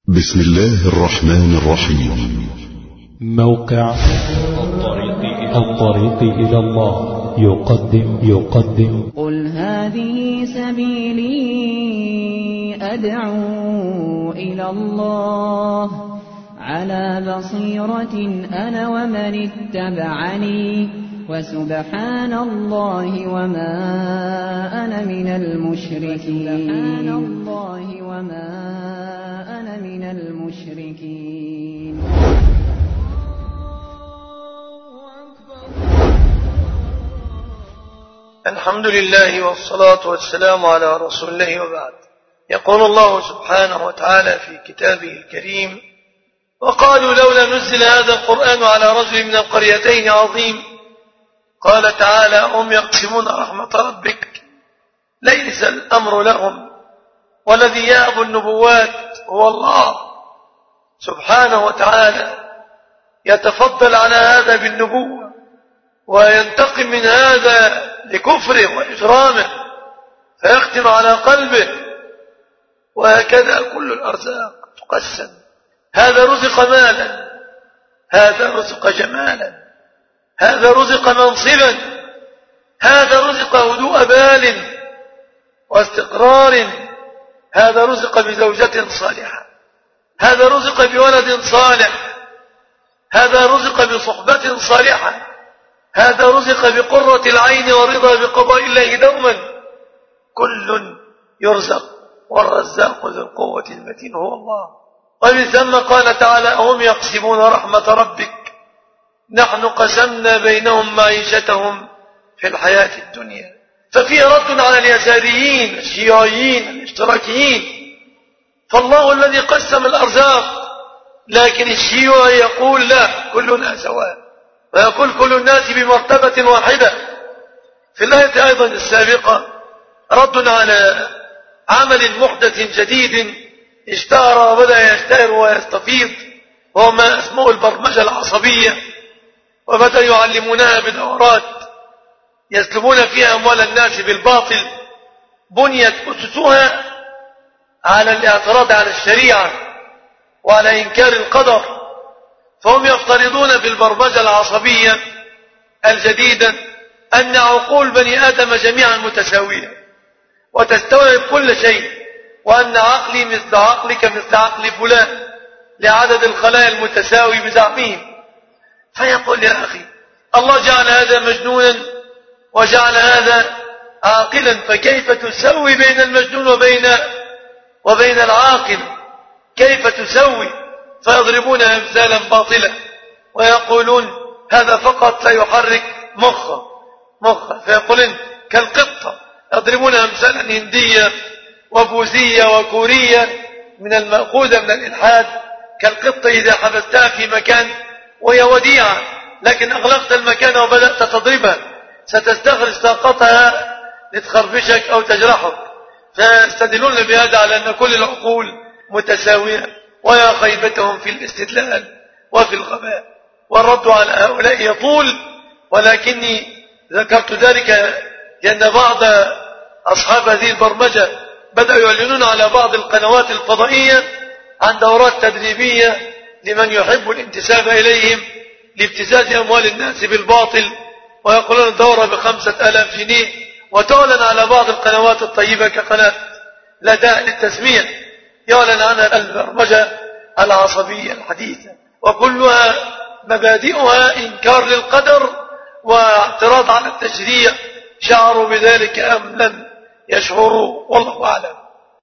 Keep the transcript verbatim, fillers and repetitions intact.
بسم الله الرحمن الرحيم. موقع الطريق إلى الله يقدم يقدم قل هذه سبيلي أدعو إلى الله على بصيرة أنا ومن اتبعني وسبحان الله وما أنا من المشركين سبحان الله وما أنا من المشركين. الحمد لله والصلاة والسلام على رسول الله وبعد. يقول الله سبحانه وتعالى في كتابه الكريم: وقالوا لولا نزل هذا القرآن على رجل من القريتين عظيم. قال تعالى: هم يقسمون رحمة ربك ليس الأمر لهم والذي يهب النبوات هو الله سبحانه وتعالى، يتفضل على هذا بالنبوة وينتقم من هذا لكفره وإجرامه فيختم على قلبه. وهكذا كل الأرزاق تقسم، هذا رزق مالا، هذا رزق جمالا، هذا رزق منصبا، هذا رزق هدوء بال واستقرار، هذا رزق بزوجة صالحة، هذا رزق بولد صالح، هذا رزق بصحبة صالحة، هذا رزق بقرة العين ورضا بقضاء الله دوما. كل يرزق والرزاق ذو القوة المتين هو الله. ومن ثم قال تعالى: هم يقسمون رحمة ربك نحن قسمنا بينهم معيشتهم في الحياة الدنيا. ففي رد على اليساريين الشيوعيين الاشتراكيين، فالله الذي قسم الأرزاق، لكن الشيوعي يقول لا، كلنا سواء، ويقول كل الناس بمرتبة واحدة. في الآية أيضا السابقة رد على عمل محدث جديد اشتهر وبدأ يشتهر ويستفيض، وهو ما اسمه البرمجة العصبية، وبدأ يعلمونها بدورات يسلبون فيها أموال الناس بالباطل، بنيت أسسها على الاعتراض على الشريعة وعلى إنكار القدر. فهم يفترضون في البرمجة العصبية الجديدة أن عقول بني آدم جميعا متساوية وتستوعب كل شيء، وأن عقلي مثل عقلك مثل عقل فلان لعدد الخلايا المتساوي بزعمهم. فيقول: يا أخي، الله جعل هذا مجنونا وجعل هذا عاقلا، فكيف تسوي بين المجنون وبين وبين العاقل؟ كيف تسوي؟ فيضربون أمثالا باطلة ويقولون هذا فقط سيحرك مخه مخه فيقولون كالقطة، يضربون أمثالا هندية وبوذية وكورية من المأخوذة من الإلحاد، كالقطة إذا حبستها في مكان وهي وديعة لكن أغلقت المكان وبدأت تضربها ستستخرج طاقتها لتخربشك أو تجرحك. فيستدلون بهذا على أن كل العقول متساوية، ويا خيبتهم في الاستدلال وفي الغباء. والرد على هؤلاء يطول، ولكني ذكرت ذلك لأن بعض أصحاب هذه البرمجة بدأوا يعلنون على بعض القنوات الفضائية عن دورات تدريبية لمن يحب الانتساب إليهم لابتزاز أموال الناس بالباطل، ويقولون الدورة بخمسة آلاف جنيه، وتعلن على بعض القنوات الطيبة كقناة لا داعي للتسمية يعلن عنها البرمجة العصبية الحديثة، وكلها مبادئها إنكار للقدر واعتراض على التشريع. شعروا بذلك أم لم يشعروا؟ والله أعلم.